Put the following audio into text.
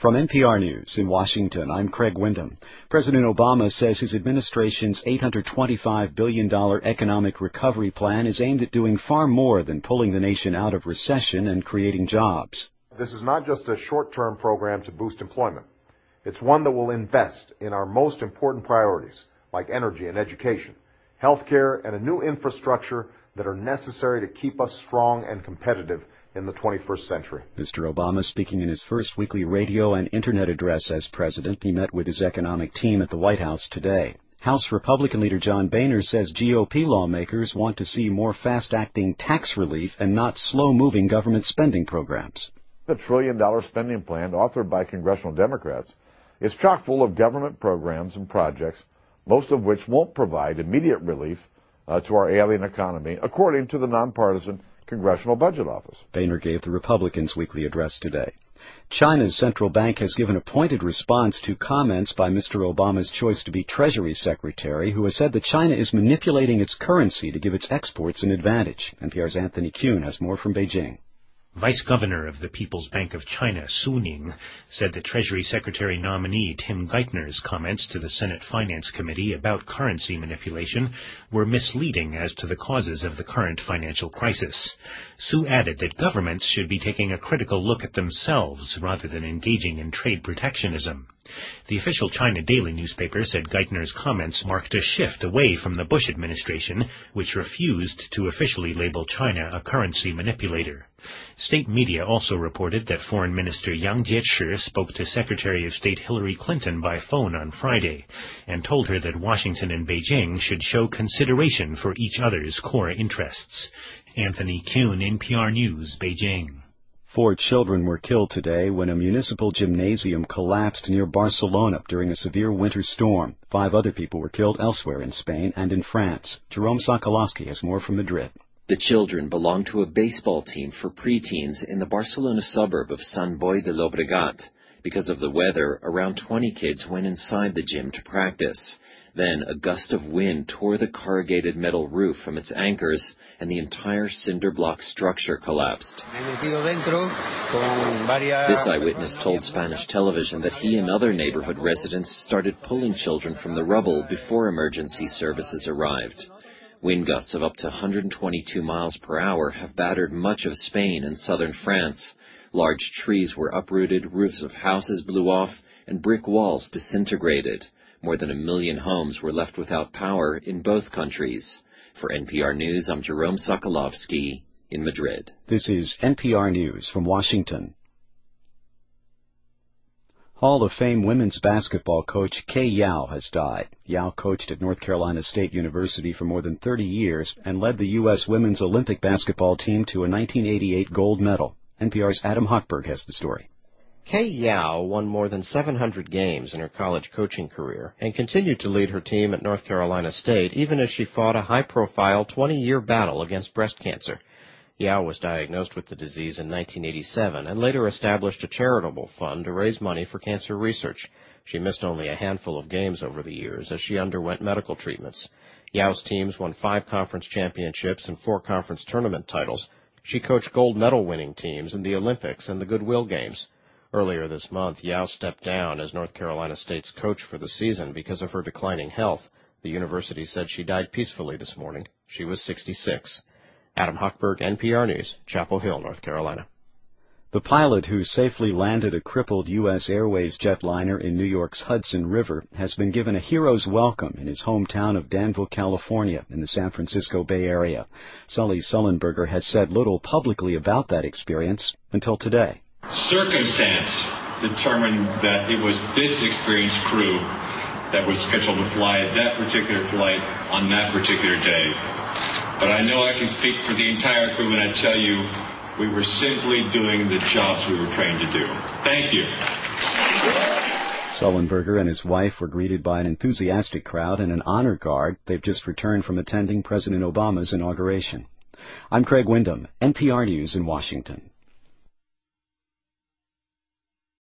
From NPR News in Washington, I'm Craig Windham. President Obama says his administration's $825 billion economic recovery plan is aimed at doing far more than pulling the nation out of recession and creating jobs. This is not just a short-term program to boost employment. It's one that will invest in our most important priorities, like energy and education, healthcare, and a new infrastructure that are necessary to keep us strong and competitive in the 21st century. Mr. Obama speaking in his first weekly radio and internet address as president. He met with his economic team at the White House today. House Republican leader John Boehner says GOP lawmakers want to see more fast-acting tax relief and not slow-moving government spending programs. The $1 trillion spending plan authored by congressional Democrats is chock full of government programs and projects, most of which won't provide immediate relief to our ailing economy, according to the nonpartisan Congressional Budget Office. Boehner gave the Republicans' weekly address today. China's central bank has given a pointed response to comments by Mr. Obama's choice to be Treasury Secretary, who has said that China is manipulating its currency to give its exports an advantage. NPR's Anthony Kuhn has more from Beijing. Vice Governor of the People's Bank of China, Su Ning, said that Treasury Secretary nominee Tim Geithner's comments to the Senate Finance Committee about currency manipulation were misleading as to the causes of the current financial crisis. Su added that governments should be taking a critical look at themselves rather than engaging in trade protectionism. The official China Daily newspaper said Geithner's comments marked a shift away from the Bush administration, which refused to officially label China a currency manipulator. State media also reported that Foreign Minister Yang Jiechi spoke to Secretary of State Hillary Clinton by phone on Friday and told her that Washington and Beijing should show consideration for each other's core interests. Anthony Kuhn, NPR News, Beijing. 4 children were killed today when a municipal gymnasium collapsed near Barcelona during a severe winter storm. 5 other people were killed elsewhere in Spain and in France. Jerome Sokolowski has more from Madrid. The children belong to a baseball team for preteens in the Barcelona suburb of Sant Boi de Llobregat. Because of the weather, around 20 kids went inside the gym to practice. Then a gust of wind tore the corrugated metal roof from its anchors, and the entire cinder block structure collapsed. This eyewitness told Spanish television that he and other neighborhood residents started pulling children from the rubble before emergency services arrived. Wind gusts of up to 122 miles per hour have battered much of Spain and southern France. Large trees were uprooted, roofs of houses blew off, and brick walls disintegrated. More than 1 million homes were left without power in both countries. For NPR News, I'm Jerome Sokolowski in Madrid. This is NPR News from Washington. Hall of Fame women's basketball coach Kay Yow has died. Yow coached at North Carolina State University for more than 30 years and led the U.S. women's Olympic basketball team to a 1988 gold medal. NPR's Adam Hochberg has the story. Kay Yow won more than 700 games in her college coaching career and continued to lead her team at North Carolina State even as she fought a high-profile 20-year battle against breast cancer. Yow was diagnosed with the disease in 1987 and later established a charitable fund to raise money for cancer research. She missed only a handful of games over the years as she underwent medical treatments. Yow's teams won 5 conference championships and 4 conference tournament titles. She coached gold medal-winning teams in the Olympics and the Goodwill Games. Earlier this month, Yow stepped down as North Carolina State's coach for the season because of her declining health. The university said she died peacefully this morning. She was 66. Adam Hochberg, NPR News, Chapel Hill, North Carolina. The pilot who safely landed a crippled U.S. Airways jetliner in New York's Hudson River has been given a hero's welcome in his hometown of Danville, California, in the San Francisco Bay Area. Sully Sullenberger has said little publicly about that experience until today. Circumstance determined that it was this experienced crew that was scheduled to fly that particular flight on that particular day. But I know I can speak for the entire crew when I tell you we were simply doing the jobs we were trained to do. Thank you. Sullenberger and his wife were greeted by an enthusiastic crowd and an honor guard. They've just returned from attending President Obama's inauguration. I'm Craig Windham, NPR News in Washington.